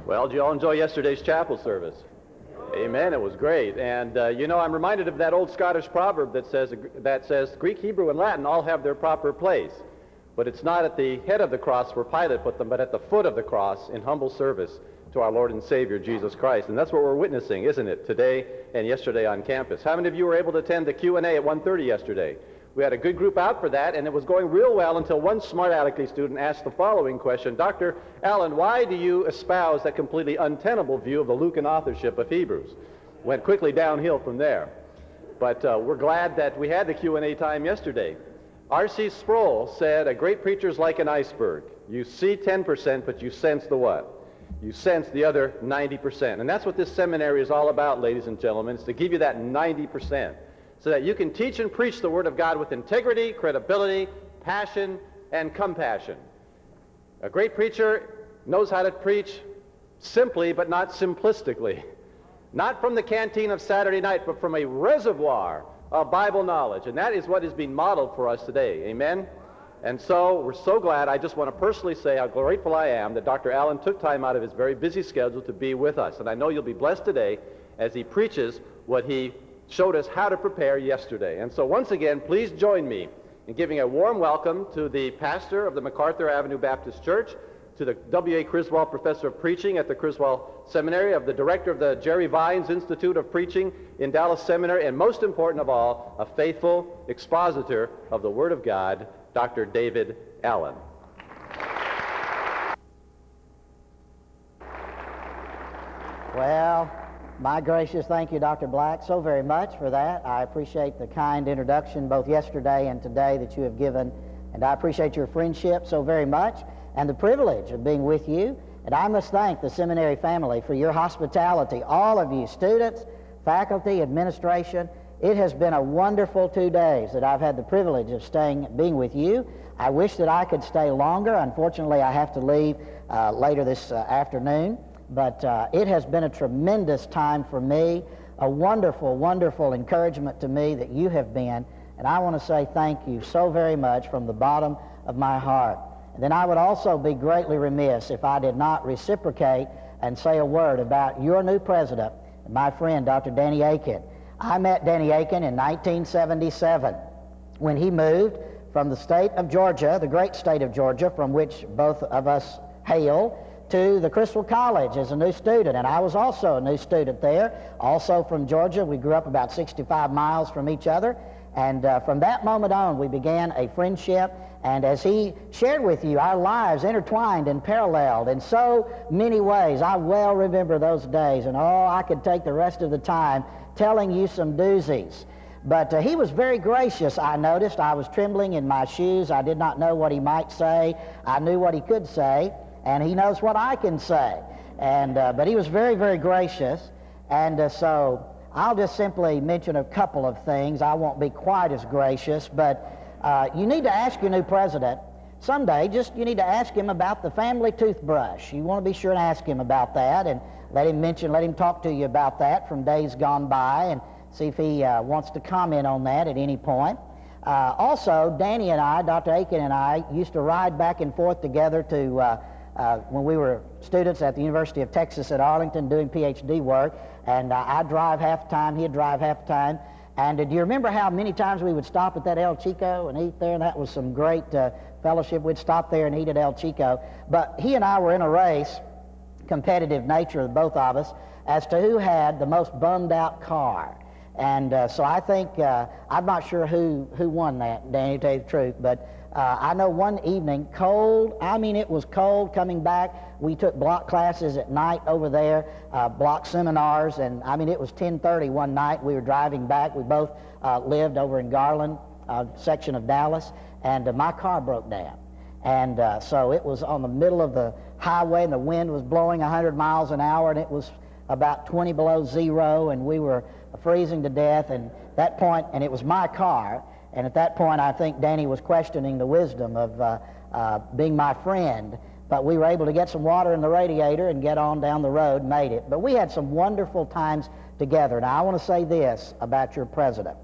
Well, did you all enjoy yesterday's chapel service? Amen. It was great. And, I'm reminded of that old Scottish proverb that says Greek, Hebrew, and Latin all have their proper place. But it's not at the head of the cross where Pilate put them, but at the foot of the cross in humble service to our Lord and Savior, Jesus Christ. And that's what we're witnessing, isn't it, today and yesterday on campus. How many of you were able to attend the Q&A at 1:30 yesterday? We had a good group out for that, and it was going real well until one smart alecky student asked the following question: Dr. Allen, why do you espouse that completely untenable view of the Lucan authorship of Hebrews? Went quickly downhill from there. But we're glad that we had the Q&A time yesterday. R.C. Sproul said, a great preacher's like an iceberg. You see 10%, but you sense the what? You sense the other 90%. And that's what this seminary is all about, ladies and gentlemen, is to give you that 90%. So that you can teach and preach the Word of God with integrity, credibility, passion, and compassion. A great preacher knows how to preach simply, but not simplistically. Not from the canteen of Saturday night, but from a reservoir of Bible knowledge. And that is what is being modeled for us today. Amen? And so we're so glad. I just want to personally say how grateful I am that Dr. Allen took time out of his very busy schedule to be with us. And I know you'll be blessed today as he preaches what he showed us how to prepare yesterday. And so once again, please join me in giving a warm welcome to the pastor of the MacArthur Avenue Baptist Church, to the W.A. Criswell Professor of Preaching at the Criswell Seminary, of the director of the Jerry Vines Institute of Preaching in Dallas Seminary, and most important of all, a faithful expositor of the Word of God, Dr. David Allen. Well, my gracious, thank you, Dr. Black, so very much for that. I appreciate the kind introduction both yesterday and today that you have given, and I appreciate your friendship so very much and the privilege of being with you. And I must thank the seminary family for your hospitality, all of you, students, faculty, administration. It has been a wonderful 2 days that I've had the privilege of being with you. I wish that I could stay longer. Unfortunately, I have to leave later this afternoon. But it has been a tremendous time for me, a wonderful, wonderful encouragement to me that you have been. And I want to say thank you so very much from the bottom of my heart. And then I would also be greatly remiss if I did not reciprocate and say a word about your new president, my friend, Dr. Danny Akin. I met Danny Akin in 1977 when he moved from the state of Georgia, the great state of Georgia, from which both of us hail, to the Criswell College as a new student. And I was also a new student there, also from Georgia. We grew up about 65 miles from each other. And from that moment on, we began a friendship. And as he shared with you, our lives intertwined and paralleled in so many ways. I well remember those days. And I could take the rest of the time telling you some doozies. But he was very gracious, I noticed. I was trembling in my shoes. I did not know what he might say. I knew what he could say. And he knows what I can say. And but he was very, very gracious. And so I'll just simply mention a couple of things. I won't be quite as gracious, but you need to ask your new president someday, you need to ask him about the family toothbrush. You want to be sure to ask him about that and let him talk to you about that from days gone by and see if he wants to comment on that at any point. Also, Danny and I, Dr. Akin and I, used to ride back and forth together to when we were students at the University of Texas at Arlington doing PhD work, and I'd drive half the time, he'd drive half the time. And do you remember how many times we would stop at that El Chico and eat there? And that was some great fellowship. We'd stop there and eat at El Chico. But he and I were in a race, competitive nature of both of us, as to who had the most bummed out car. And so I think, I'm not sure who won that, Danny, to tell you the truth, but I know one evening, cold, it was cold coming back. We took block classes at night over there, block seminars, and it was 10:30 one night. We were driving back. We both lived over in Garland, section of Dallas, and my car broke down. And so it was on the middle of the highway, and the wind was blowing 100 miles an hour, and it was about 20 below zero, and we were freezing to death. And that point, and it was my car, and at that point I think Danny was questioning the wisdom of being my friend. But we were able to get some water in the radiator and get on down the road, made it. But we had some wonderful times together. Now I want to say this about your president.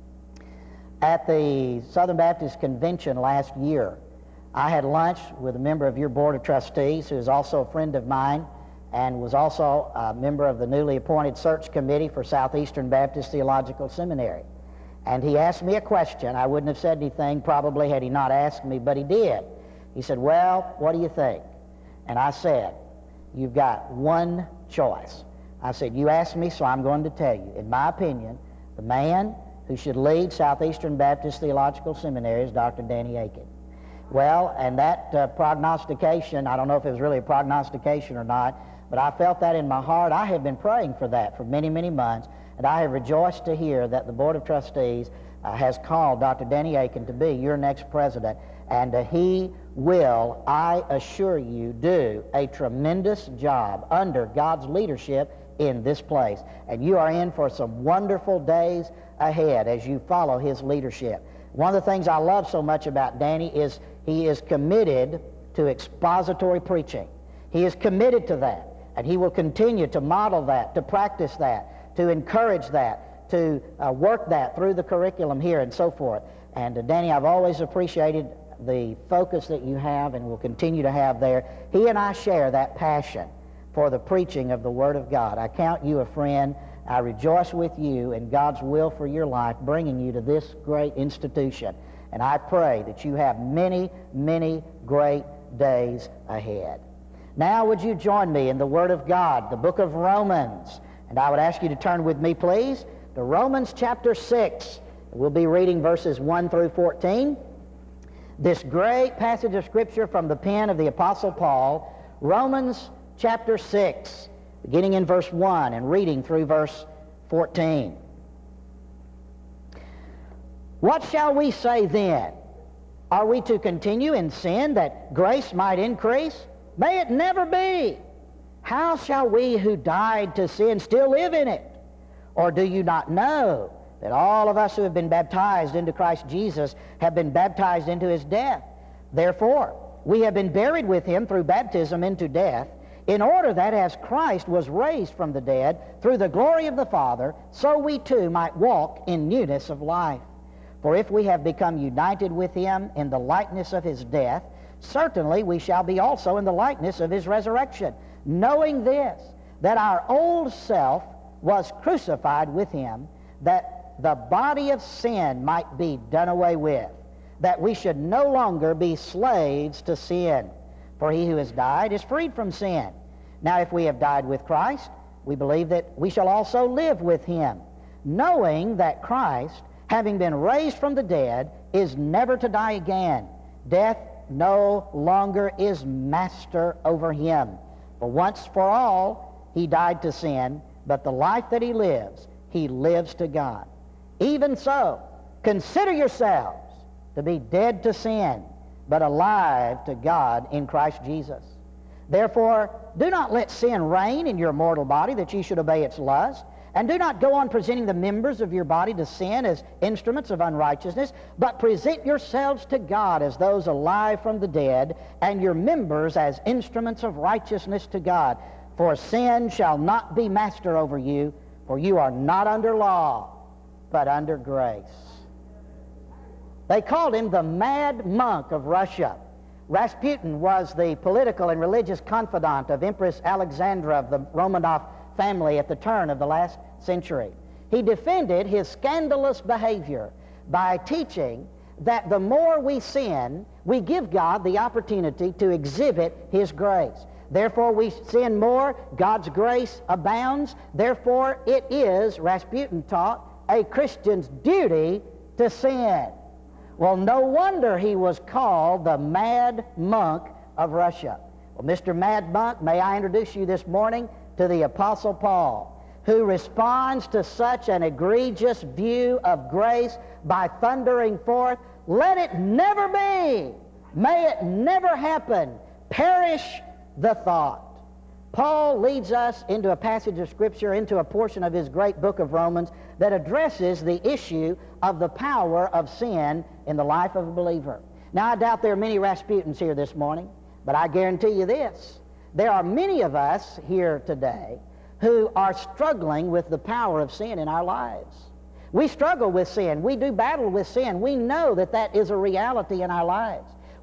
At the Southern Baptist Convention last year, I had lunch with a member of your board of trustees who is also a friend of mine, and was also a member of the newly appointed search committee for Southeastern Baptist Theological Seminary. And he asked me a question. I wouldn't have said anything probably had he not asked me, but he did. He said, "Well, what do you think?" And I said, "You've got one choice." I said, "You asked me, so I'm going to tell you. In my opinion, the man who should lead Southeastern Baptist Theological Seminary is Dr. Danny Akin." Well, and that prognostication, I don't know if it was really a prognostication or not, but I felt that in my heart. I have been praying for that for many, many months, and I have rejoiced to hear that the Board of Trustees has called Dr. Danny Akin to be your next president, and he will, I assure you, do a tremendous job under God's leadership in this place. And you are in for some wonderful days ahead as you follow his leadership. One of the things I love so much about Danny is he is committed to expository preaching. He is committed to that, and he will continue to model that, to practice that, to encourage that, to work that through the curriculum here and so forth. And Danny, I've always appreciated the focus that you have and will continue to have there. He and I share that passion for the preaching of the Word of God. I count you a friend. I rejoice with you in God's will for your life, bringing you to this great institution. And I pray that you have many, many great days ahead. Now would you join me in the Word of God, the book of Romans. And I would ask you to turn with me, please, to Romans chapter 6. We'll be reading verses 1 through 14. This great passage of Scripture from the pen of the Apostle Paul, Romans chapter 6, beginning in verse 1 and reading through verse 14. What shall we say then? Are we to continue in sin that grace might increase? May it never be. How shall we who died to sin still live in it? Or do you not know that all of us who have been baptized into Christ Jesus have been baptized into his death? Therefore, we have been buried with him through baptism into death, in order that as Christ was raised from the dead through the glory of the Father, so we too might walk in newness of life. For if we have become united with him in the likeness of his death, certainly we shall be also in the likeness of his resurrection, knowing this, that our old self was crucified with him, that the body of sin might be done away with, that we should no longer be slaves to sin. For he who has died is freed from sin. Now if we have died with Christ, we believe that we shall also live with him, knowing that Christ, having been raised from the dead, is never to die again. Death no longer is master over him. For once for all he died to sin, but the life that he lives to God. Even so, consider yourselves to be dead to sin, but alive to God in Christ Jesus. Therefore, do not let sin reign in your mortal body, that ye should obey its lust. And do not go on presenting the members of your body to sin as instruments of unrighteousness, but present yourselves to God as those alive from the dead, and your members as instruments of righteousness to God. For sin shall not be master over you, for you are not under law, but under grace. They called him the Mad Monk of Russia. Rasputin was the political and religious confidant of Empress Alexandra of the Romanov family at the turn of the last century. He defended his scandalous behavior by teaching that the more we sin, we give God the opportunity to exhibit his grace. Therefore we sin more, God's grace abounds. Therefore it is, Rasputin taught, a Christian's duty to sin. Well, no wonder he was called the Mad Monk of Russia. Well, Mr. Mad Monk, may I introduce you this morning to the Apostle Paul, who responds to such an egregious view of grace by thundering forth, "Let it never be! May it never happen! Perish the thought!" Paul leads us into a passage of Scripture, into a portion of his great book of Romans that addresses the issue of the power of sin in the life of a believer. Now, I doubt there are many Rasputins here this morning, but I guarantee you this. There are many of us here today who are struggling with the power of sin in our lives. We struggle with sin. We do battle with sin. We know that that is a reality in our lives.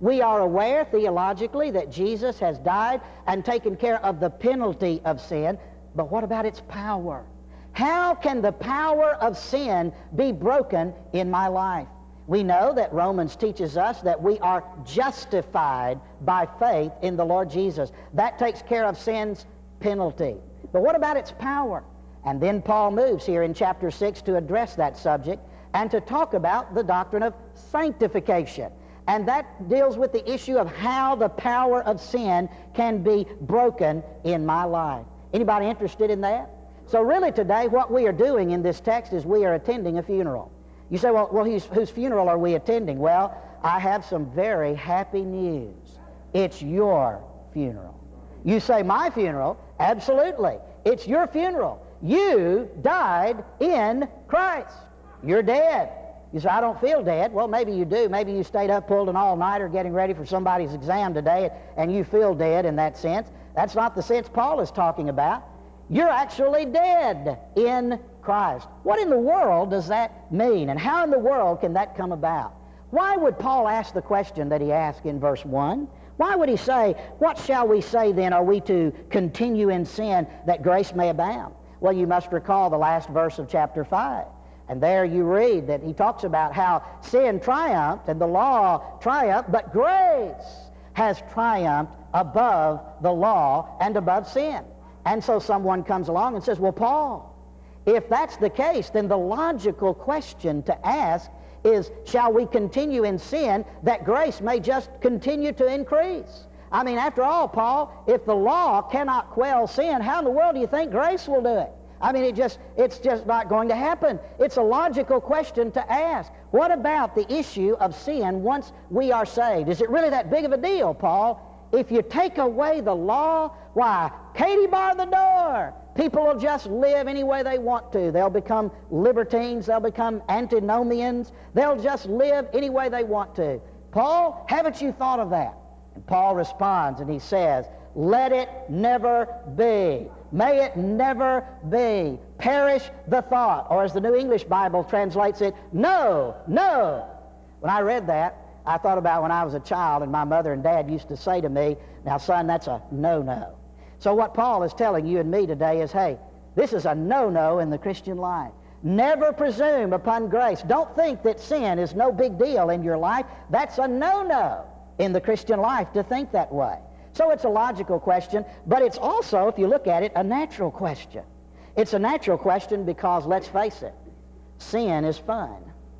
We are aware theologically that Jesus has died and taken care of the penalty of sin, but what about its power? How can the power of sin be broken in my life? We know that Romans teaches us that we are justified by faith in the Lord Jesus. That takes care of sin's penalty. But what about its power? And then Paul moves here in chapter 6 to address that subject and to talk about the doctrine of sanctification. And that deals with the issue of how the power of sin can be broken in my life. Anybody interested in that? So really today what we are doing in this text is we are attending a funeral. You say, well whose funeral are we attending? Well, I have some very happy news. It's your funeral. You say, my funeral? Absolutely. It's your funeral. You died in Christ. You're dead. You say, I don't feel dead. Well, maybe you do. Maybe you stayed up, pulled an all-nighter getting ready for somebody's exam today, and you feel dead in that sense. That's not the sense Paul is talking about. You're actually dead in Christ. What in the world does that mean, and how in the world can that come about? Why would Paul ask the question that he asked in verse 1? Why would he say, what shall we say then? Are we to continue in sin that grace may abound? Well, you must recall the last verse of chapter 5. And there you read that he talks about how sin triumphed and the law triumphed, but grace has triumphed above the law and above sin. And so someone comes along and says, well, Paul, if that's the case, then the logical question to ask is, shall we continue in sin that grace may just continue to increase? I mean, after all, Paul, if the law cannot quell sin, how in the world do you think grace will do it? I mean, it's just not going to happen. It's a logical question to ask. What about the issue of sin once we are saved? Is it really that big of a deal, Paul? If you take away the law, why, Katie, bar the door. People will just live any way they want to. They'll become libertines. They'll become antinomians. They'll just live any way they want to. Paul, haven't you thought of that? And Paul responds and he says, let it never be. May it never be. Perish the thought. Or as the New English Bible translates it, no, no. When I read that, I thought about when I was a child and my mother and dad used to say to me, now son, that's a no-no. So what Paul is telling you and me today is, hey, this is a no-no in the Christian life. Never presume upon grace. Don't think that sin is no big deal in your life. That's a no-no in the Christian life to think that way. So it's a logical question, but it's also, if you look at it, a natural question. It's a natural question because, let's face it, sin is fun.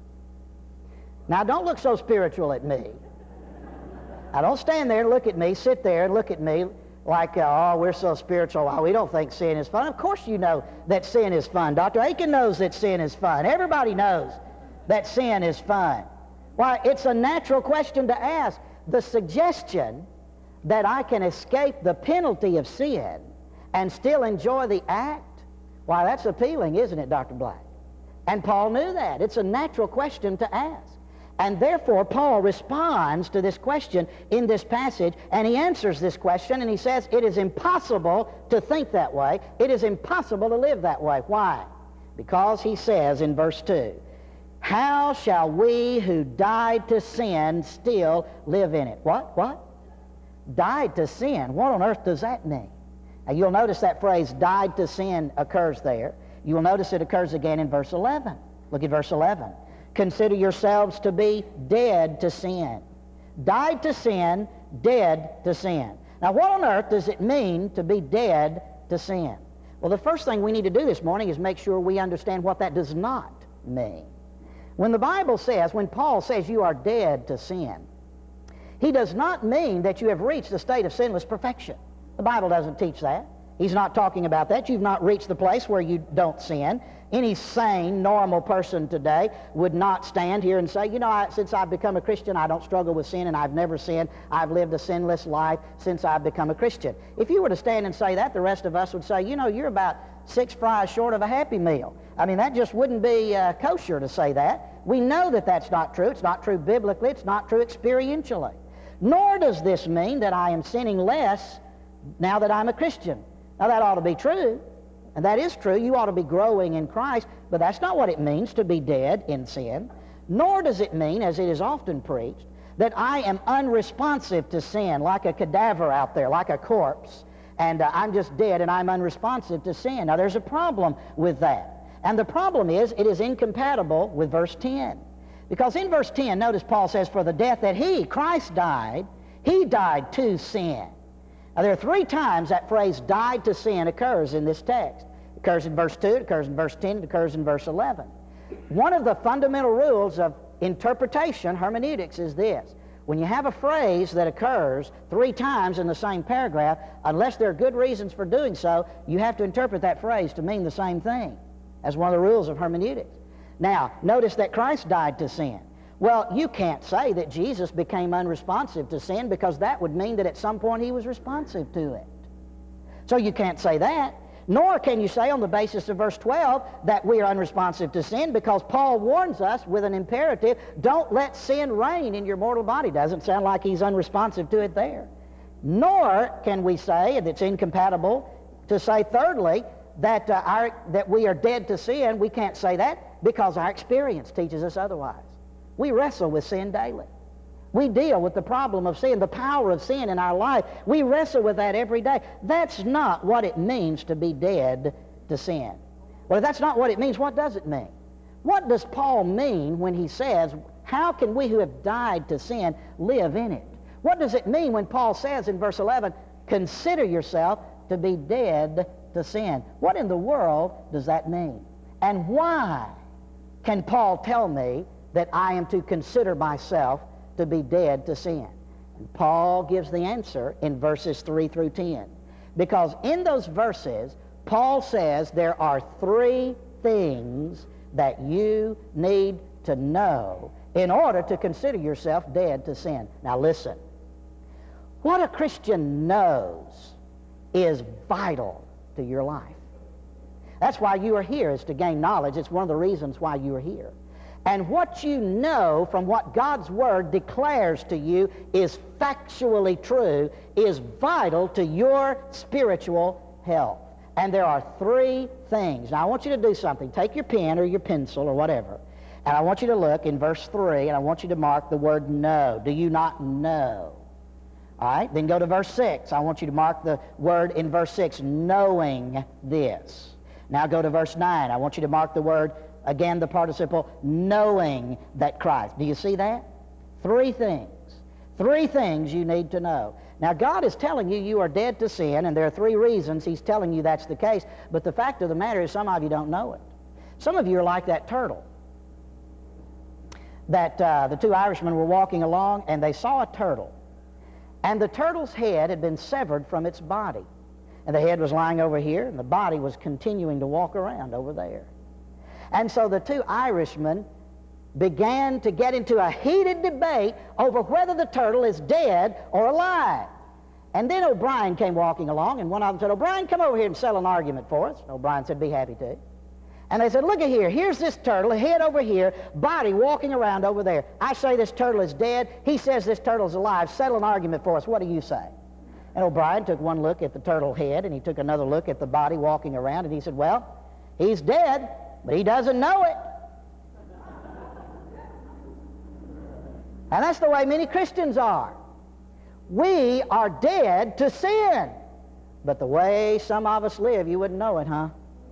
Now, don't look so spiritual at me. Now, don't stand there and look at me, sit there and look at me like, oh, we're so spiritual. Oh, we don't think sin is fun. Of course you know that sin is fun. Dr. Aiken knows that sin is fun. Everybody knows that sin is fun. Why, it's a natural question to ask. The suggestion that I can escape the penalty of sin and still enjoy the act, why, that's appealing, isn't it, Dr. Black? And Paul knew that. It's a natural question to ask. And therefore, Paul responds to this question in this passage, and he answers this question, and he says, it is impossible to think that way. It is impossible to live that way. Why? Because he says in verse 2, how shall we who died to sin still live in it? What? Died to sin. What on earth does that mean? Now, you'll notice that phrase, died to sin, occurs there. You will notice it occurs again in verse 11. Look at verse 11. Consider yourselves to be dead to sin. Died to sin, dead to sin. Now, what on earth does it mean to be dead to sin? Well, the first thing we need to do this morning is make sure we understand what that does not mean. When the Bible says, when Paul says you are dead to sin, he does not mean that you have reached the state of sinless perfection. The Bible doesn't teach that. He's not talking about that. You've not reached the place where you don't sin. Any sane, normal person today would not stand here and say, you know, since I've become a Christian, I don't struggle with sin and I've never sinned. I've lived a sinless life since I've become a Christian. If you were to stand and say that, the rest of us would say, you know, you're about 6 fries short of a Happy Meal. I mean, that just wouldn't be kosher to say that. We know that that's not true. It's not true biblically. It's not true experientially. Nor does this mean that I am sinning less now that I'm a Christian. Now, that ought to be true, and that is true. You ought to be growing in Christ, but that's not what it means to be dead in sin. Nor does it mean, as it is often preached, that I am unresponsive to sin, like a cadaver out there, like a corpse, and I'm just dead and I'm unresponsive to sin. Now there's a problem with that. And the problem is it is incompatible with verse 10. Because in verse 10, notice Paul says, for the death that he, Christ, died, he died to sin. Now there are 3 times that phrase died to sin occurs in this text. It occurs in verse 2, it occurs in verse 10, it occurs in verse 11. One of the fundamental rules of interpretation, hermeneutics, is this. When you have a phrase that occurs 3 times in the same paragraph, unless there are good reasons for doing so, you have to interpret that phrase to mean the same thing. That's one of the rules of hermeneutics. Now, notice that Christ died to sin. Well, you can't say that Jesus became unresponsive to sin, because that would mean that at some point he was responsive to it. So you can't say that. Nor can you say on the basis of verse 12 that we are unresponsive to sin, because Paul warns us with an imperative, don't let sin reign in your mortal body. Doesn't sound like he's unresponsive to it there. Nor can we say, and it's incompatible to say thirdly, that that we are dead to sin. We can't say that because our experience teaches us otherwise. We wrestle with sin daily. We deal with the problem of sin, the power of sin in our life. We wrestle with that every day. That's not what it means to be dead to sin. Well, if that's not what it means, what does it mean? What does Paul mean when he says, how can we who have died to sin live in it? What does it mean when Paul says in verse 11, consider yourself to be dead to sin? What in the world does that mean? And why can Paul tell me that I am to consider myself to be dead to sin? And Paul gives the answer in verses 3 through 10. Because in those verses, Paul says there are 3 things that you need to know in order to consider yourself dead to sin. Now listen. What a Christian knows is vital to your life. That's why you are here, is to gain knowledge. It's one of the reasons why you are here. And what you know from what God's Word declares to you is factually true, is vital to your spiritual health. And there are 3 things. Now I want you to do something. Take your pen or your pencil or whatever, and I want you to look in verse 3, and I want you to mark the word know. Do you not know? All right, then go to verse 6. I want you to mark the word in verse 6, knowing this. Now go to verse 9. I want you to mark the word, again the participle, knowing that Christ. Do you see that? 3 things. 3 things you need to know. Now God is telling you you are dead to sin, and there are 3 reasons He's telling you that's the case, but the fact of the matter is some of you don't know it. Some of you are like that turtle. That the 2 Irishmen were walking along, and they saw a turtle. And the turtle's head had been severed from its body. And the head was lying over here, and the body was continuing to walk around over there. And so the 2 Irishmen began to get into a heated debate over whether the turtle is dead or alive. And then O'Brien came walking along, and one of them said, O'Brien, come over here and settle an argument for us. And O'Brien said, be happy to. And they said, look at here. Here's this turtle, head over here, body walking around over there. I say this turtle is dead. He says this turtle is alive. Settle an argument for us. What do you say? And O'Brien took one look at the turtle head, and he took another look at the body walking around, and he said, well, he's dead, but he doesn't know it. And that's the way many Christians are. We are dead to sin. But the way some of us live, you wouldn't know it, huh?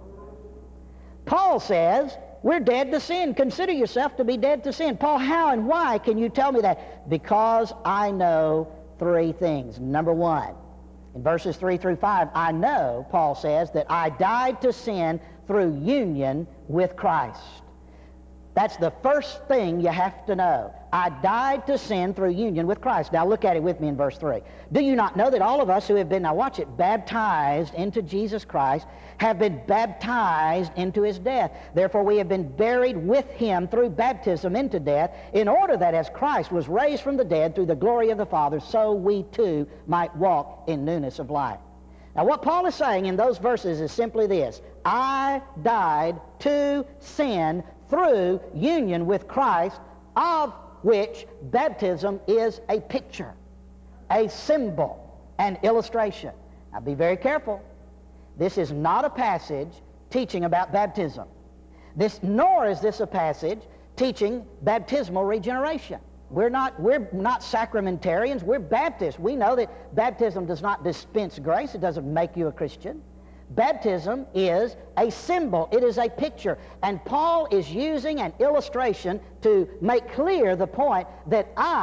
Paul says, we're dead to sin. Consider yourself to be dead to sin. Paul, how and why can you tell me that? Because I know 3 things. Number 1, in verses 3 through 5, I know, Paul says, that I died to sin through union with Christ. That's the first thing you have to know. I died to sin through union with Christ. Now look at it with me in verse 3. Do you not know that all of us who have been, now watch it, baptized into Jesus Christ have been baptized into His death? Therefore we have been buried with Him through baptism into death, in order that as Christ was raised from the dead through the glory of the Father, so we too might walk in newness of life. Now what Paul is saying in those verses is simply this. I died to sin through union with Christ, of which baptism is a picture, a symbol, an illustration. Now be very careful. This is not a passage teaching about baptism. Nor is this a passage teaching baptismal regeneration. We're not sacramentarians. We're Baptists. We know that baptism does not dispense grace. It doesn't make you a Christian. Baptism is a symbol. It is a picture. And Paul is using an illustration to make clear the point that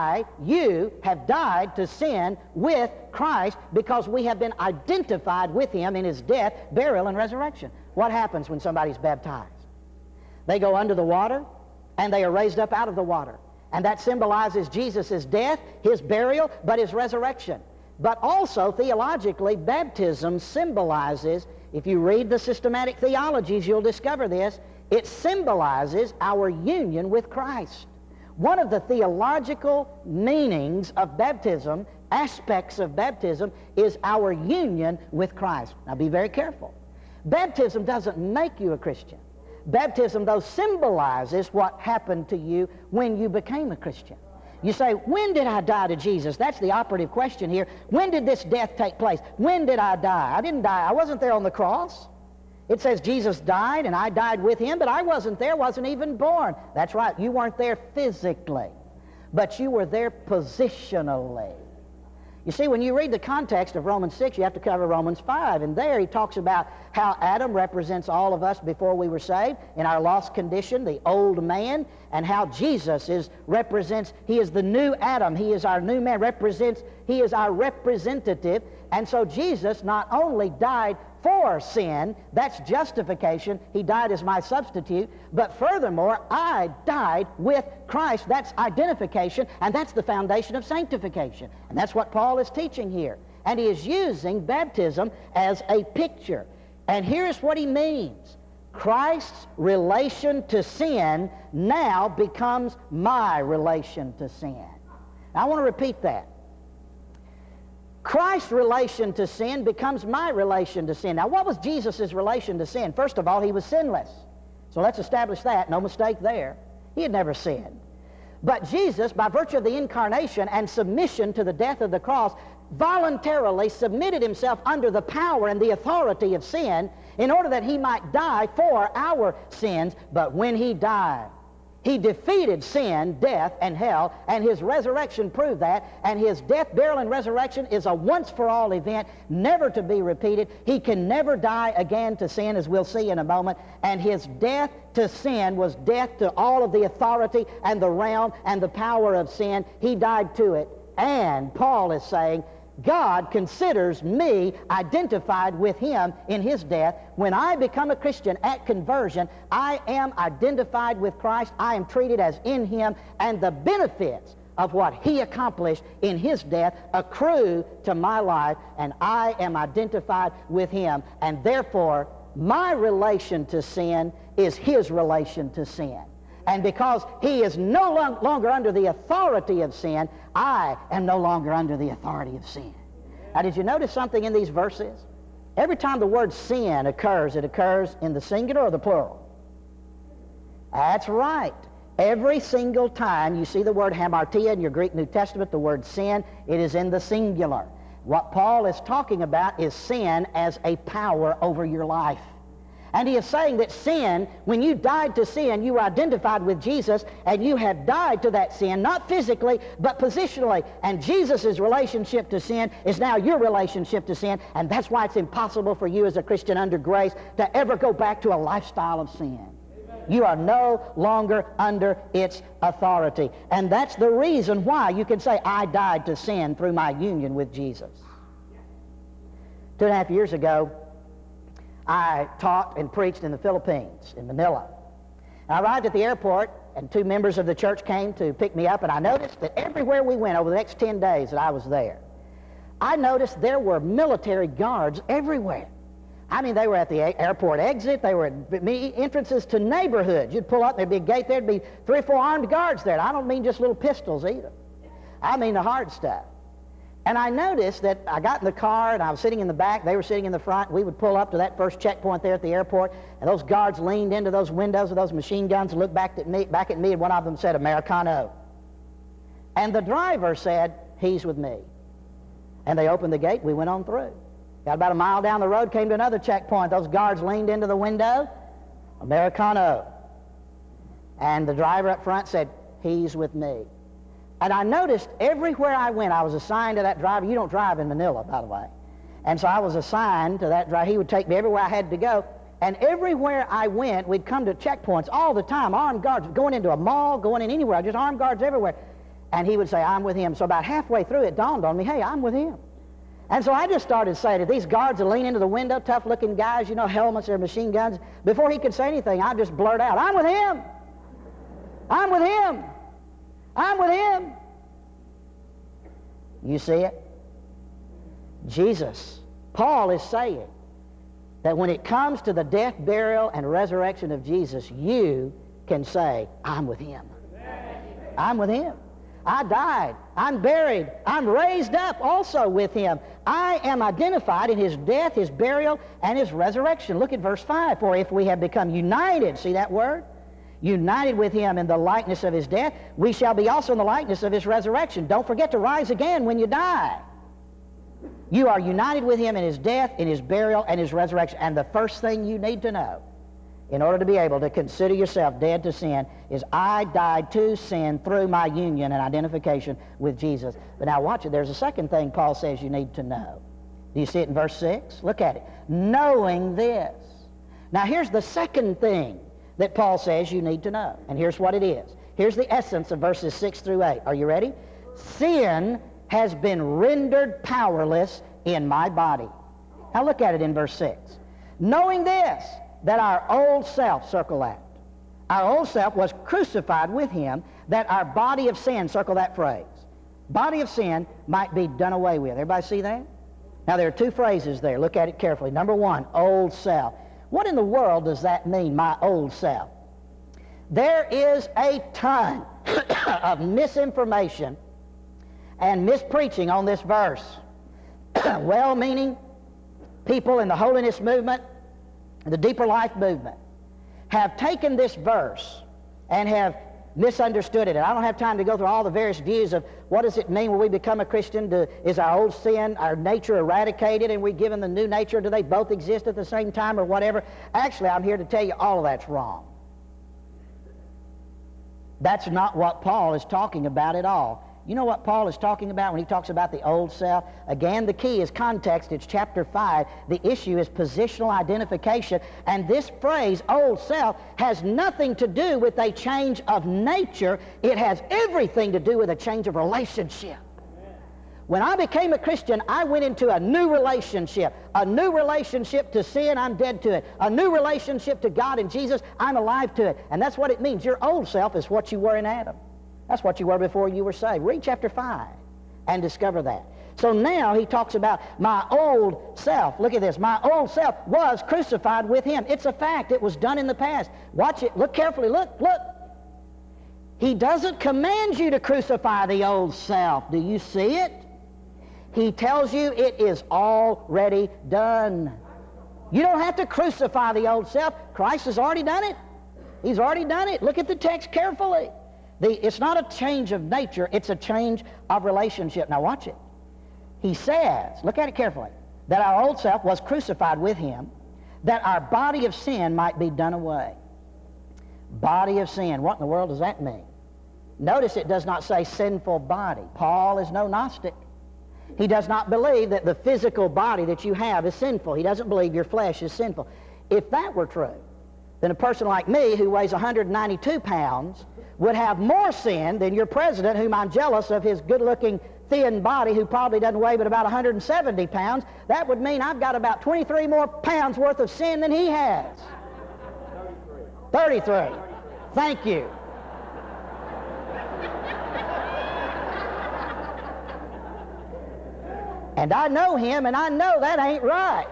you have died to sin with Christ because we have been identified with him in his death, burial, and resurrection. What happens when somebody's baptized? They go under the water, and they are raised up out of the water. And that symbolizes Jesus' death, his burial, but his resurrection. But also, theologically, baptism symbolizes, if you read the systematic theologies, you'll discover this, it symbolizes our union with Christ. One of the theological meanings of baptism, aspects of baptism, is our union with Christ. Now be very careful. Baptism doesn't make you a Christian. Baptism, though, symbolizes what happened to you when you became a Christian. You say, when did I die to Jesus? That's the operative question here. When did this death take place? When did I die? I didn't die. I wasn't there on the cross. It says Jesus died and I died with him, but I wasn't there, wasn't even born. That's right. You weren't there physically, but you were there positionally. You see, when you read the context of Romans 6, you have to cover Romans 5. And there he talks about how Adam represents all of us before we were saved in our lost condition, the old man, and how Jesus represents, he is the new Adam. He is our new man, he is our representative. And so Jesus not only died for sin, that's justification, he died as my substitute, but furthermore, I died with Christ, that's identification, and that's the foundation of sanctification. And that's what Paul is teaching here. And he is using baptism as a picture. And here's what he means. Christ's relation to sin now becomes my relation to sin. Now, I want to repeat that. Christ's relation to sin becomes my relation to sin. Now, what was Jesus' relation to sin? First of all, he was sinless. So let's establish that. No mistake there. He had never sinned. But Jesus, by virtue of the incarnation and submission to the death of the cross, voluntarily submitted himself under the power and the authority of sin in order that he might die for our sins. But when he died, he defeated sin, death, and hell, and his resurrection proved that, and his death, burial, and resurrection is a once-for-all event, never to be repeated. He can never die again to sin, as we'll see in a moment, and his death to sin was death to all of the authority and the realm and the power of sin. He died to it, and Paul is saying, God considers me identified with him in his death. When I become a Christian at conversion, I am identified with Christ. I am treated as in him, and the benefits of what he accomplished in his death accrue to my life, and I am identified with him. And therefore, my relation to sin is his relation to sin. And because he is no longer under the authority of sin, I am no longer under the authority of sin. Now, did you notice something in these verses? Every time the word sin occurs, it occurs in the singular or the plural? That's right. Every single time you see the word hamartia in your Greek New Testament, the word sin, it is in the singular. What Paul is talking about is sin as a power over your life. And he is saying that sin, when you died to sin, you were identified with Jesus, and you have died to that sin, not physically, but positionally. And Jesus' relationship to sin is now your relationship to sin, and that's why it's impossible for you as a Christian under grace to ever go back to a lifestyle of sin. You are no longer under its authority. And that's the reason why you can say, I died to sin through my union with Jesus. 2.5 years ago, I taught and preached in the Philippines, in Manila. I arrived at the airport, and 2 members of the church came to pick me up, and I noticed that everywhere we went over the next 10 days that I was there, I noticed there were military guards everywhere. I mean, they were at the airport exit, they were at entrances to neighborhoods. You'd pull up, there'd be a gate there, there'd be 3 or 4 armed guards there. I don't mean just little pistols either. I mean the hard stuff. And I noticed that I got in the car, and I was sitting in the back, they were sitting in the front. We would pull up to that first checkpoint there at the airport, and those guards leaned into those windows of those machine guns and looked back at me, and one of them said, Americano. And the driver said, he's with me. And they opened the gate, we went on through. Got about a mile down the road, came to another checkpoint. Those guards leaned into the window, Americano. And the driver up front said, he's with me. And I noticed everywhere I went, I was assigned to that driver. You don't drive in Manila, by the way. And so I was assigned to that driver. He would take me everywhere I had to go. And everywhere I went, we'd come to checkpoints all the time, armed guards, going into a mall, going in anywhere, just armed guards everywhere. And he would say, I'm with him. So about halfway through, it dawned on me, hey, I'm with him. And so I just started saying to these guards that lean into the window, tough-looking guys, you know, helmets or machine guns. Before he could say anything, I just blurt out, I'm with him. I'm with him. I'm with him. You see it? Jesus, Paul is saying that when it comes to the death, burial, and resurrection of Jesus, you can say, I'm with him. I'm with him. I died. I'm buried. I'm raised up also with him. I am identified in his death, his burial, and his resurrection. Look at verse 5. For if we have become united, see that word? United with him in the likeness of his death, we shall be also in the likeness of his resurrection. Don't forget to rise again when you die. You are united with him in his death, in his burial, and his resurrection. And the first thing you need to know in order to be able to consider yourself dead to sin is I died to sin through my union and identification with Jesus. But now watch it. There's a second thing Paul says you need to know. Do you see it in verse 6? Look at it. Knowing this. Now here's the second thing that Paul says you need to know. And here's what it is. Here's the essence of verses 6 through 8. Are you ready? Sin has been rendered powerless in my body. Now look at it in verse 6. Knowing this, that our old self, circle that. Our old self was crucified with him, that our body of sin, circle that phrase, body of sin might be done away with. Everybody see that? Now there are two phrases there. Look at it carefully. Number one, old self. What in the world does that mean, my old self? There is a ton of misinformation and mispreaching on this verse. Well-meaning people in the holiness movement, the deeper life movement, have taken this verse and have misunderstood it. And I don't have time to go through all the various views of what does it mean when we become a Christian. Is our old sin, our nature eradicated and we're given the new nature? Do they both exist at the same time or whatever? Actually, I'm here to tell you all of that's wrong. That's not what Paul is talking about at all. You know what Paul is talking about when he talks about the old self? Again, the key is context. It's chapter 5. The issue is positional identification. And this phrase, old self, has nothing to do with a change of nature. It has everything to do with a change of relationship. When I became a Christian, I went into a new relationship. A new relationship to sin, I'm dead to it. A new relationship to God and Jesus, I'm alive to it. And that's what it means. Your old self is what you were in Adam. That's what you were before you were saved. Read chapter 5 and discover that. So now he talks about my old self. Look at this. My old self was crucified with him. It's a fact. It was done in the past. Watch it. Look carefully. Look. He doesn't command you to crucify the old self. Do you see it? He tells you it is already done. You don't have to crucify the old self. Christ has already done it. He's already done it. Look at the text carefully. It's not a change of nature, it's a change of relationship. Now watch it. He says, look at it carefully, that our old self was crucified with him, that our body of sin might be done away. Body of sin. What in the world does that mean? Notice it does not say sinful body. Paul is no Gnostic. He does not believe that the physical body that you have is sinful. He doesn't believe your flesh is sinful. If that were true, then a person like me who weighs 192 pounds would have more sin than your president, whom I'm jealous of his good-looking, thin body, who probably doesn't weigh but about 170 pounds. That would mean I've got about 23 more pounds worth of sin than he has. 33. Thank you. And I know him, and I know that ain't right.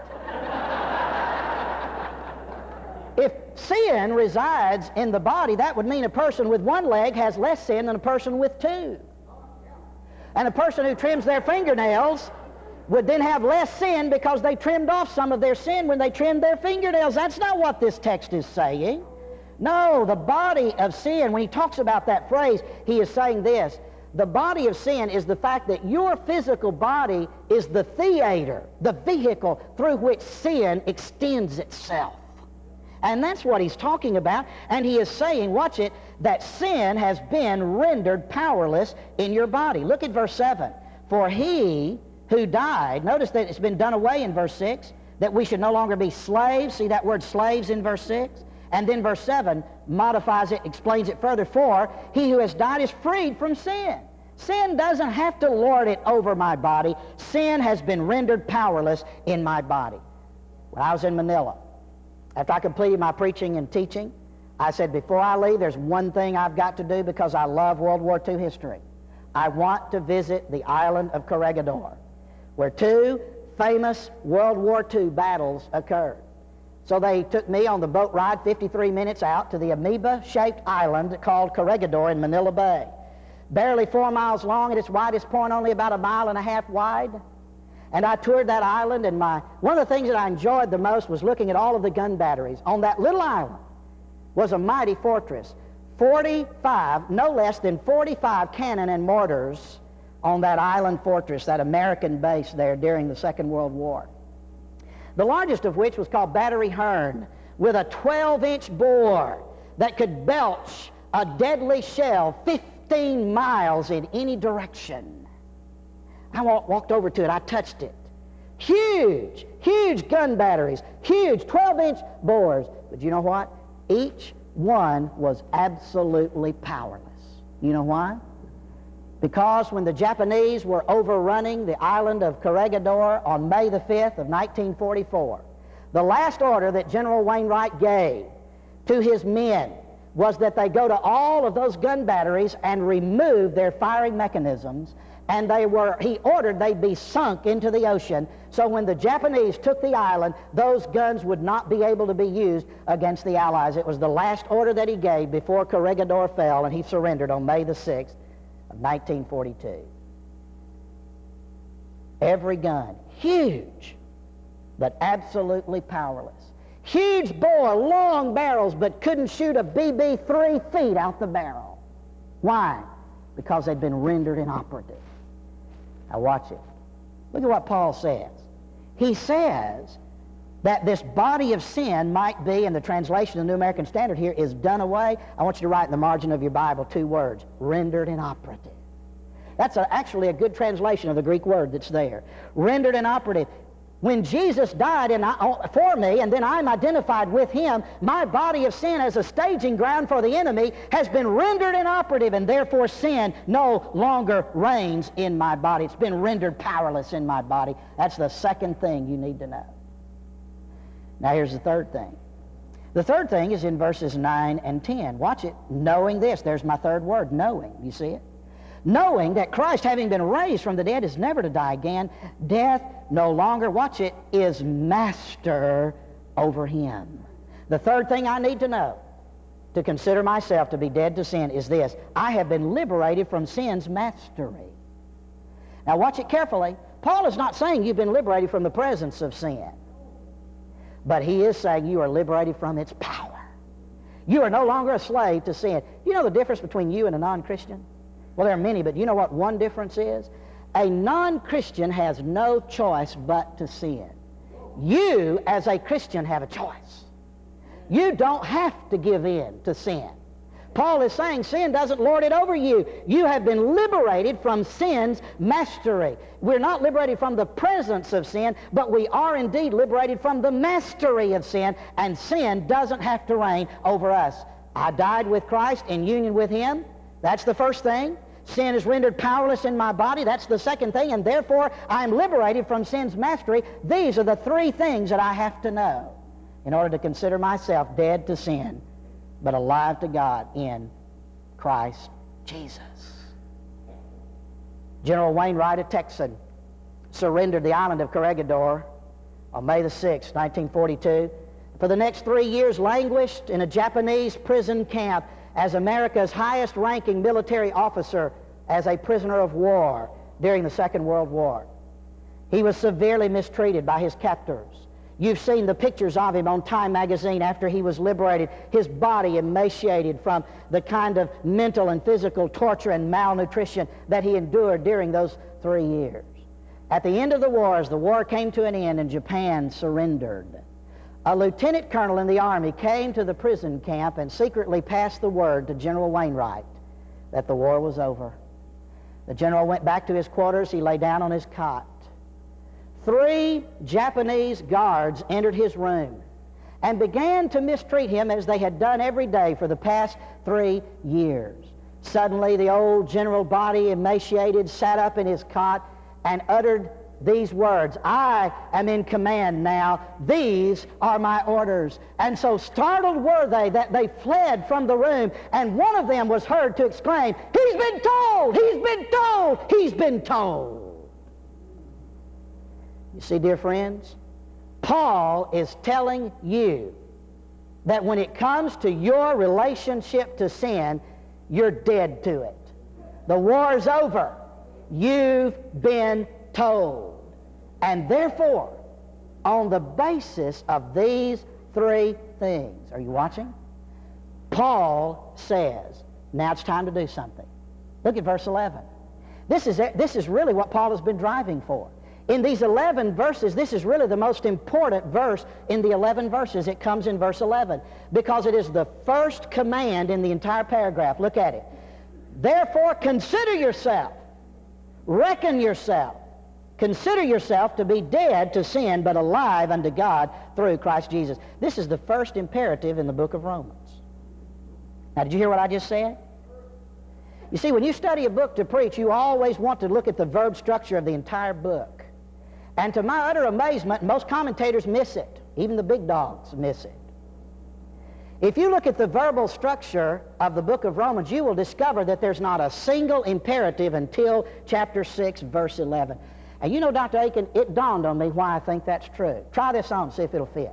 If sin resides in the body, that would mean a person with one leg has less sin than a person with two. And a person who trims their fingernails would then have less sin because they trimmed off some of their sin when they trimmed their fingernails. That's not what this text is saying. No, the body of sin, when he talks about that phrase, he is saying this. The body of sin is the fact that your physical body is the theater, the vehicle through which sin extends itself. And that's what he's talking about. And he is saying, watch it, that sin has been rendered powerless in your body. Look at verse 7. For he who died, notice that it's been done away in verse 6, that we should no longer be slaves. See that word slaves in verse 6? And then verse 7 modifies it, explains it further. For he who has died is freed from sin. Sin doesn't have to lord it over my body. Sin has been rendered powerless in my body. When I was in Manila, after I completed my preaching and teaching, I said, before I leave, there's one thing I've got to do because I love World War II history. I want to visit the island of Corregidor, where two famous World War II battles occurred. So they took me on the boat ride 53 minutes out to the amoeba-shaped island called Corregidor in Manila Bay. Barely 4 miles long at its widest point, only about 1.5 miles wide. And I toured that island, and one of the things that I enjoyed the most was looking at all of the gun batteries. On that little island was a mighty fortress. 45, no less than 45 cannon and mortars on that island fortress, that American base there during the Second World War. The largest of which was called Battery Hearn, with a 12-inch bore that could belch a deadly shell 15 miles in any direction. I walked over to it. I touched it. Huge, huge gun batteries, huge 12-inch bores. But you know what? Each one was absolutely powerless. You know why? Because when the Japanese were overrunning the island of Corregidor on May the 5th of 1944, the last order that General Wainwright gave to his men was that they go to all of those gun batteries and remove their firing mechanisms, and he ordered they be sunk into the ocean, so when the Japanese took the island, those guns would not be able to be used against the Allies. It was the last order that he gave before Corregidor fell, and he surrendered on May the 6th of 1942. Every gun, huge, but absolutely powerless. Huge bore, long barrels, but couldn't shoot a BB 3 feet out the barrel. Why? Because they'd been rendered inoperative. Now watch it. Look at what Paul says. He says that this body of sin might be, in the translation of the New American Standard here, is done away. I want you to write in the margin of your Bible 2 words, rendered inoperative. That's actually a good translation of the Greek word that's there. Rendered inoperative. When Jesus died for me, and then I'm identified with him, my body of sin as a staging ground for the enemy has been rendered inoperative, and therefore sin no longer reigns in my body. It's been rendered powerless in my body. That's the second thing you need to know. Now here's the third thing. The third thing is in verses 9 and 10. Watch it. Knowing this. There's my third word, knowing. You see it? Knowing that Christ, having been raised from the dead, is never to die again, death no longer, watch it, is master over him. The third thing I need to know to consider myself to be dead to sin is this: I have been liberated from sin's mastery. Now watch it carefully. Paul is not saying you've been liberated from the presence of sin, but he is saying you are liberated from its power. You are no longer a slave to sin. You know the difference between you and a non-Christian? Well, there are many, but you know what one difference is? A non-Christian has no choice but to sin. You, as a Christian, have a choice. You don't have to give in to sin. Paul is saying sin doesn't lord it over you. You have been liberated from sin's mastery. We're not liberated from the presence of sin, but we are indeed liberated from the mastery of sin, and sin doesn't have to reign over us. I died with Christ in union with him. That's the first thing. Sin is rendered powerless in my body. That's the second thing, and therefore I am liberated from sin's mastery. These are the three things that I have to know in order to consider myself dead to sin, but alive to God in Christ Jesus. General Wainwright, a Texan, surrendered the island of Corregidor on May the 6th, 1942. For the next 3 years languished in a Japanese prison camp as America's highest-ranking military officer as a prisoner of war during the Second World War. He was severely mistreated by his captors. You've seen the pictures of him on Time magazine after he was liberated, his body emaciated from the kind of mental and physical torture and malnutrition that he endured during those 3 years. At the end of the war, as the war came to an end and Japan surrendered, a lieutenant colonel in the Army came to the prison camp and secretly passed the word to General Wainwright that the war was over. The general went back to his quarters. He lay down on his cot. 3 Japanese guards entered his room and began to mistreat him as they had done every day for the past 3 years. Suddenly, the old general, body emaciated, sat up in his cot and uttered these words, "I am in command now. These are my orders." And so startled were they that they fled from the room, and one of them was heard to exclaim, "He's been told! He's been told! He's been told!" You see, dear friends, Paul is telling you that when it comes to your relationship to sin, you're dead to it. The war's over. You've been told. And therefore, on the basis of these 3 things, are you watching? Paul says, now it's time to do something. Look at verse 11. This is really what Paul has been driving for. In these 11 verses, this is really the most important verse in the 11 verses. It comes in verse 11 because it is the first command in the entire paragraph. Look at it. Therefore, consider yourself, reckon yourself, consider yourself to be dead to sin, but alive unto God through Christ Jesus. This is the first imperative in the book of Romans. Now, did you hear what I just said? You see, when you study a book to preach, you always want to look at the verb structure of the entire book. And to my utter amazement, most commentators miss it. Even the big dogs miss it. If you look at the verbal structure of the book of Romans, you will discover that there's not a single imperative until chapter 6, verse 11. And you know, Dr. Aiken, it dawned on me why I think that's true. Try this on, see if it'll fit.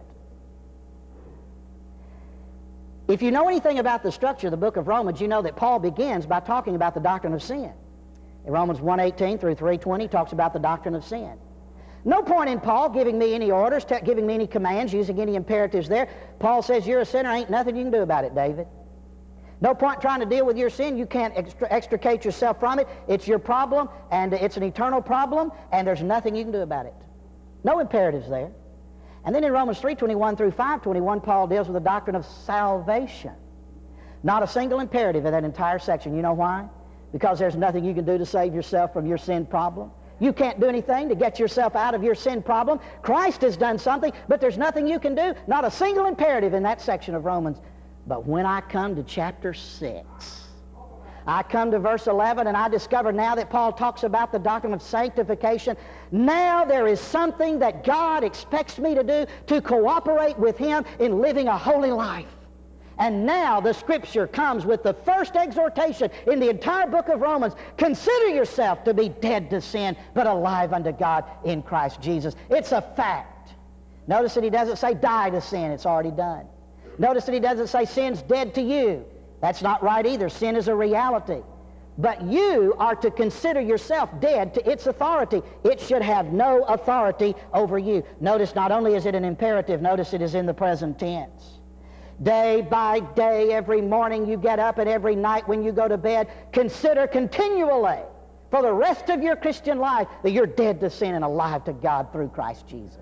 If you know anything about the structure of the book of Romans, you know that Paul begins by talking about the doctrine of sin. In Romans 1:18 through 3:20, he talks about the doctrine of sin. No point in Paul giving me any orders, giving me any commands, using any imperatives there. Paul says, you're a sinner, ain't nothing you can do about it, David. No point trying to deal with your sin. You can't extricate yourself from it. It's your problem, and it's an eternal problem, and there's nothing you can do about it. No imperatives there. And then in Romans 3:21 through 5:21, Paul deals with the doctrine of salvation. Not a single imperative in that entire section. You know why? Because there's nothing you can do to save yourself from your sin problem. You can't do anything to get yourself out of your sin problem. Christ has done something, but there's nothing you can do. Not a single imperative in that section of Romans. But when I come to chapter 6, I come to verse 11, and I discover now that Paul talks about the doctrine of sanctification. Now there is something that God expects me to do to cooperate with Him in living a holy life. And now the Scripture comes with the first exhortation in the entire book of Romans. Consider yourself to be dead to sin, but alive unto God in Christ Jesus. It's a fact. Notice that he doesn't say die to sin. It's already done. Notice that he doesn't say sin's dead to you. That's not right either. Sin is a reality. But you are to consider yourself dead to its authority. It should have no authority over you. Notice not only is it an imperative, notice it is in the present tense. Day by day, every morning you get up and every night when you go to bed, consider continually for the rest of your Christian life that you're dead to sin and alive to God through Christ Jesus.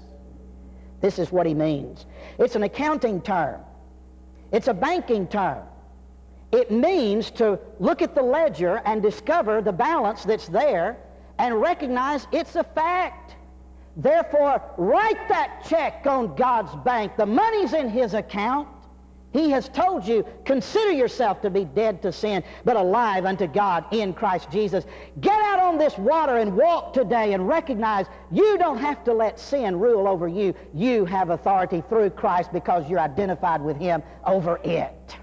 This is what he means. It's an accounting term. It's a banking term. It means to look at the ledger and discover the balance that's there and recognize it's a fact. Therefore, write that check on God's bank. The money's in His account. He has told you, consider yourself to be dead to sin, but alive unto God in Christ Jesus. Get out on this water and walk today and recognize you don't have to let sin rule over you. You have authority through Christ because you're identified with Him over it.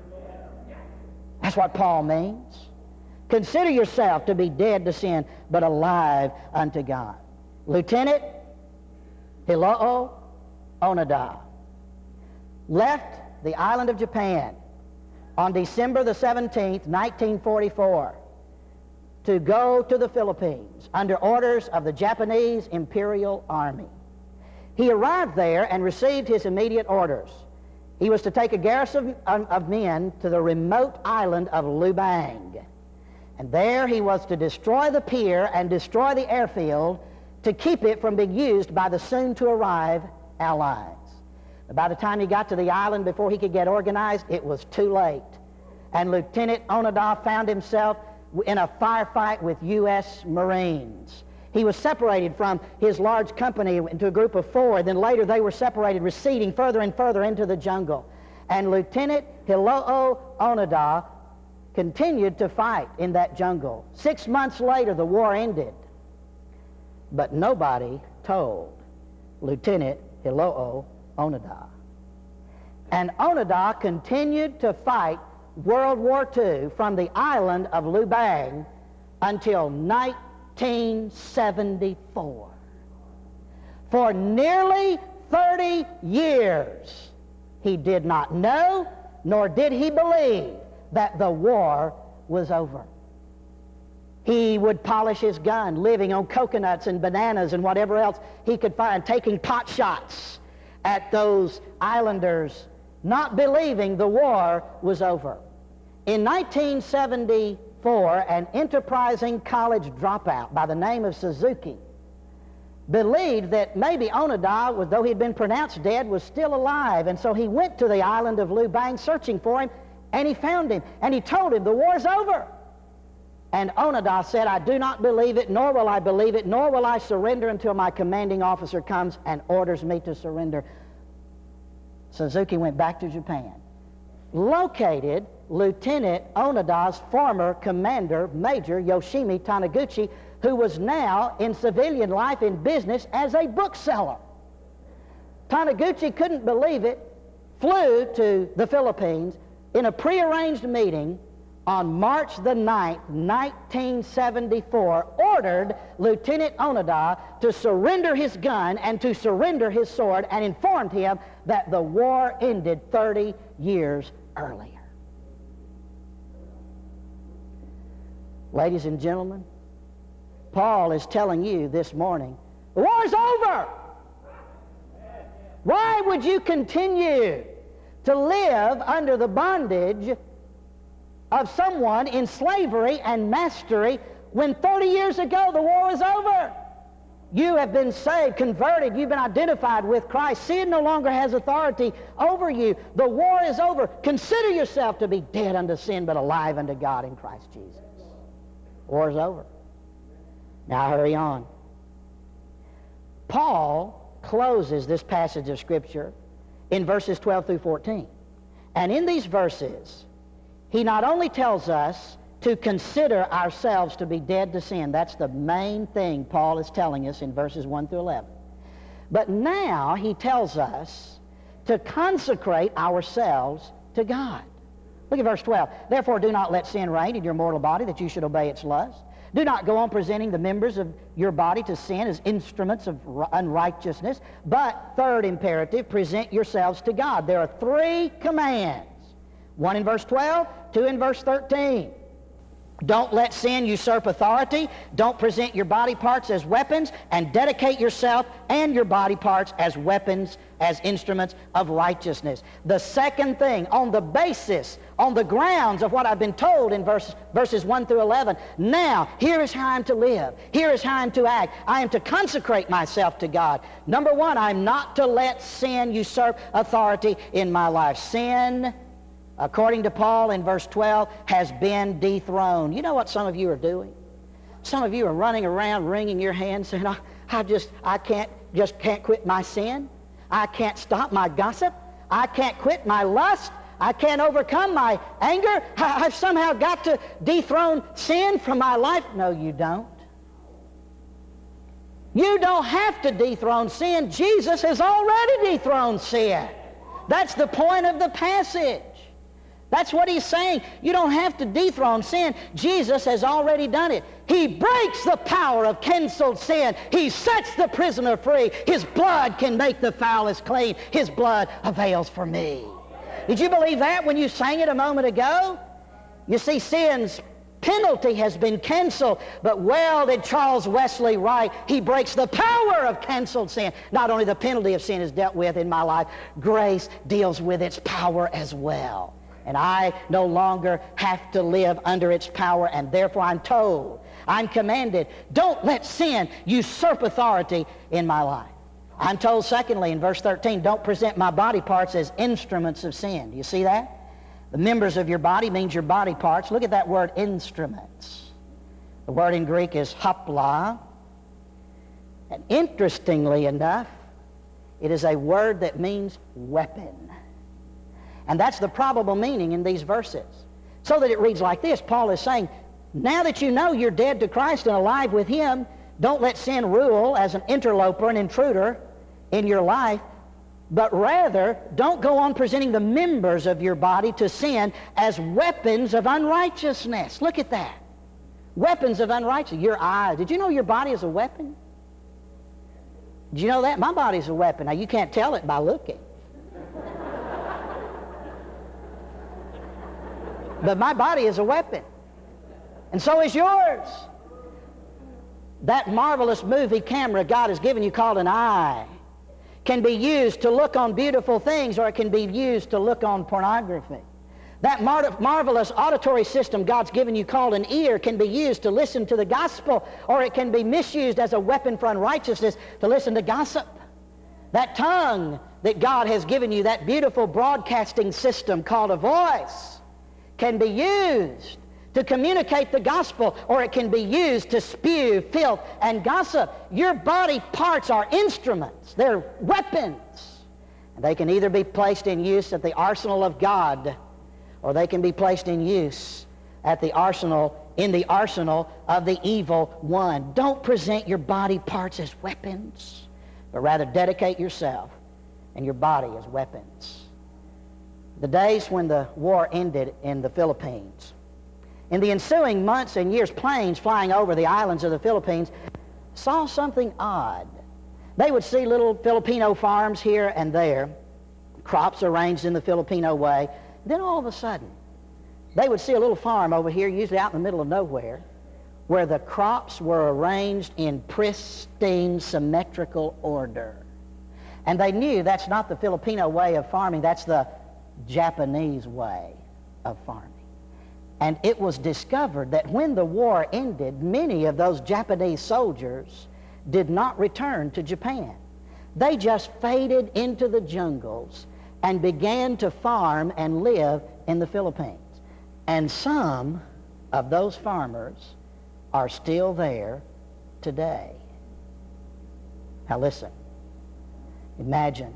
That's what Paul means. Consider yourself to be dead to sin, but alive unto God. Lieutenant Hiloo Onoda left the island of Japan on December the 17th, 1944, to go to the Philippines under orders of the Japanese Imperial Army. He arrived there and received his immediate orders. He was to take a garrison of men to the remote island of Lubang. And there he was to destroy the pier and destroy the airfield to keep it from being used by the soon-to-arrive Allies. By the time he got to the island before he could get organized, it was too late. And Lieutenant Onoda found himself in a firefight with U.S. Marines. He was separated from his large company into a group of 4, and then later they were separated, receding further and further into the jungle. And Lieutenant Hilo'o Onoda continued to fight in that jungle. 6 months later, the war ended. But nobody told Lieutenant Hilo'o Onoda. And Onoda continued to fight World War II from the island of Lubang until 1974. For nearly 30 years, he did not know, nor did he believe, that the war was over. He would polish his gun, living on coconuts and bananas and whatever else he could find, taking pot shots at those islanders, not believing the war was over. In 1974, an enterprising college dropout by the name of Suzuki believed that maybe Onoda, though he had been pronounced dead, was still alive. And so he went to the island of Lubang searching for him, and he found him. And he told him, the war's over. And Onoda said, I do not believe it, nor will I believe it, nor will I surrender until my commanding officer comes and orders me to surrender. Suzuki went back to Japan, located Lieutenant Onoda's former commander, Major Yoshimi Taniguchi, who was now in civilian life in business as a bookseller. Taniguchi couldn't believe it, flew to the Philippines in a prearranged meeting on March the 9th, 1974, ordered Lieutenant Onoda to surrender his gun and to surrender his sword, and informed him that the war ended 30 years earlier. Ladies and gentlemen, Paul is telling you this morning, the war's over. Why would you continue to live under the bondage of someone in slavery and mastery when 30 years ago the war was over? You have been saved, converted, you've been identified with Christ. Sin no longer has authority over you. The war is over. Consider yourself to be dead unto sin, but alive unto God in Christ Jesus. War is over. Now hurry on. Paul closes this passage of Scripture in verses 12 through 14. And in these verses, he not only tells us to consider ourselves to be dead to sin. That's the main thing Paul is telling us in verses 1 through 11. But now he tells us to consecrate ourselves to God. Look at verse 12. Therefore do not let sin reign in your mortal body, that you should obey its lust. Do not go on presenting the members of your body to sin as instruments of unrighteousness. But, third imperative, present yourselves to God. There are 3 commands. 1 in verse 12, 2 in verse 13. Don't let sin usurp authority. Don't present your body parts as weapons, and dedicate yourself and your body parts as weapons, as instruments of righteousness. The second thing, on the basis, on the grounds of what I've been told in verses 1 through 11, now, here is how I'm to live. Here is how I'm to act. I am to consecrate myself to God. Number 1, I'm not to let sin usurp authority in my life. Sin, according to Paul in verse 12, has been dethroned. You know what some of you are doing? Some of you are running around wringing your hands saying, I can't quit my sin. I can't stop my gossip. I can't quit my lust. I can't overcome my anger. I've somehow got to dethrone sin from my life. No, you don't. You don't have to dethrone sin. Jesus has already dethroned sin. That's the point of the passage. That's what he's saying. You don't have to dethrone sin. Jesus has already done it. He breaks the power of canceled sin. He sets the prisoner free. His blood can make the foulest clean. His blood avails for me. Did you believe that when you sang it a moment ago? You see, sin's penalty has been canceled, but well did Charles Wesley write, he breaks the power of canceled sin. Not only the penalty of sin is dealt with in my life, grace deals with its power as well. And I no longer have to live under its power, and therefore I'm told, I'm commanded, don't let sin usurp authority in my life. I'm told, secondly, in verse 13, don't present my body parts as instruments of sin. Do you see that? The members of your body means your body parts. Look at that word, instruments. The word in Greek is hapla. And interestingly enough, it is a word that means weapon. And that's the probable meaning in these verses. So that it reads like this. Paul is saying, now that you know you're dead to Christ and alive with Him, don't let sin rule as an interloper, an intruder in your life, but rather don't go on presenting the members of your body to sin as weapons of unrighteousness. Look at that. Weapons of unrighteousness. Your eyes. Did you know your body is a weapon? Did you know that? My body's a weapon. Now, you can't tell it by looking. But my body is a weapon. And so is yours. That marvelous movie camera God has given you called an eye can be used to look on beautiful things, or it can be used to look on pornography. That marvelous auditory system God's given you called an ear can be used to listen to the gospel, or it can be misused as a weapon for unrighteousness to listen to gossip. That tongue that God has given you, that beautiful broadcasting system called a voice, can be used to communicate the gospel, or it can be used to spew filth and gossip. Your body parts are instruments. They're weapons. And they can either be placed in use at the arsenal of God, or they can be placed in use at the arsenal, in the arsenal of the evil one. Don't present your body parts as weapons, but rather dedicate yourself and your body as weapons. The days when the war ended in the Philippines, in the ensuing months and years, planes flying over the islands of the Philippines saw something odd. They would see little Filipino farms here and there, crops arranged in the Filipino way. Then all of a sudden, they would see a little farm over here, usually out in the middle of nowhere, where the crops were arranged in pristine, symmetrical order. And they knew that's not the Filipino way of farming, that's the Japanese way of farming. And it was discovered that when the war ended, many of those Japanese soldiers did not return to Japan. They just faded into the jungles and began to farm and live in the Philippines. And some of those farmers are still there today. Now listen. Imagine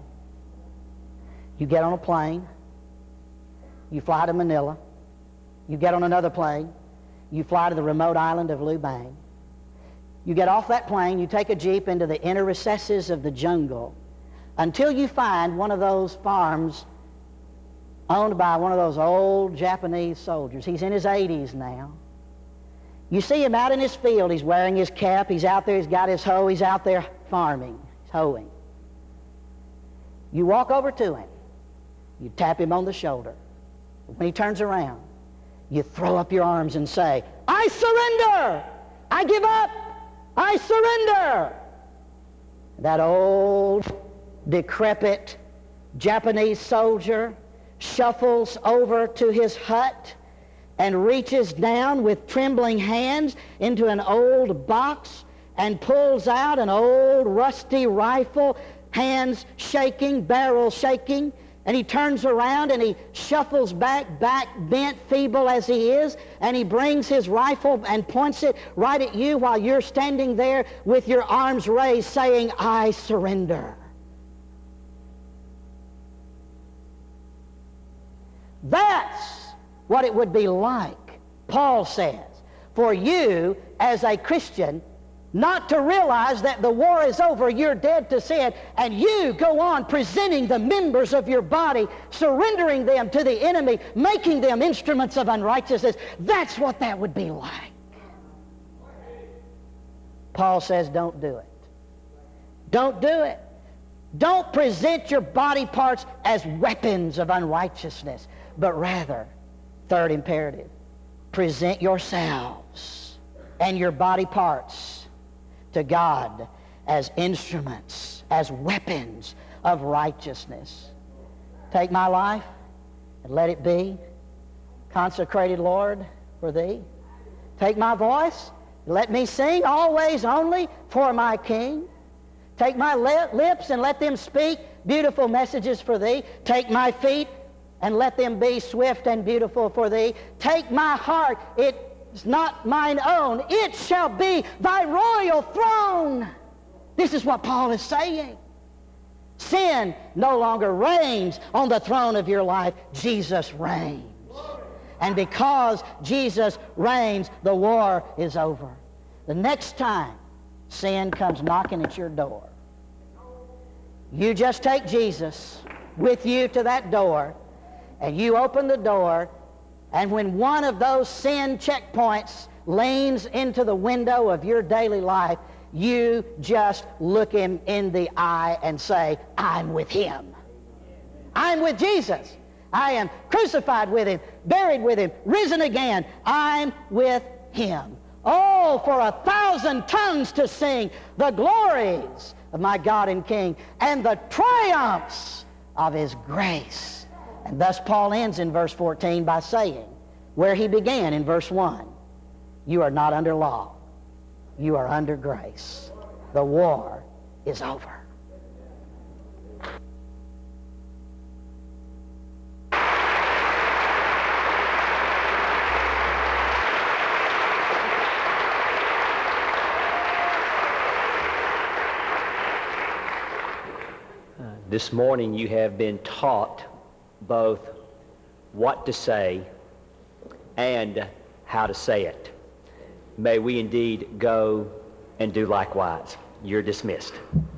you get on a plane, you fly to Manila, you get on another plane, you fly to the remote island of Lubang. You get off that plane, you take a jeep into the inner recesses of the jungle until you find one of those farms owned by one of those old Japanese soldiers. He's in his 80s now. You see him out in his field. He's wearing his cap. He's out there. He's got his hoe. He's out there farming. He's hoeing. You walk over to him. You tap him on the shoulder. When he turns around, you throw up your arms and say, "I surrender! I give up! I surrender!" That old, decrepit Japanese soldier shuffles over to his hut and reaches down with trembling hands into an old box and pulls out an old rusty rifle, hands shaking, barrel shaking, and he turns around and he shuffles back bent, feeble as he is, and he brings his rifle and points it right at you while you're standing there with your arms raised saying, "I surrender." That's what it would be like, Paul says, for you as a Christian not to realize that the war is over, you're dead to sin, and you go on presenting the members of your body, surrendering them to the enemy, making them instruments of unrighteousness. That's what that would be like. Paul says, don't do it. Don't do it. Don't present your body parts as weapons of unrighteousness, but rather, third imperative, present yourselves and your body parts to God as instruments, as weapons of righteousness. Take my life and let it be consecrated, Lord, for Thee. Take my voice, let me sing always only for my King. Take my lips and let them speak beautiful messages for Thee. Take my feet and let them be swift and beautiful for Thee. Take my heart, it's not mine own. It shall be Thy royal throne. This is what Paul is saying. Sin no longer reigns on the throne of your life. Jesus reigns. And because Jesus reigns, the war is over. The next time sin comes knocking at your door, you just take Jesus with you to that door, and you open the door, and when one of those sin checkpoints leans into the window of your daily life, you just look him in the eye and say, I'm with him. I'm with Jesus. I am crucified with him, buried with him, risen again. I'm with him. Oh, for 1,000 tongues to sing the glories of my God and King and the triumphs of his grace. And thus Paul ends in verse 14 by saying, where he began in verse 1, you are not under law. You are under grace. The war is over. This morning you have been taught both what to say and how to say it. May we indeed go and do likewise. You're dismissed.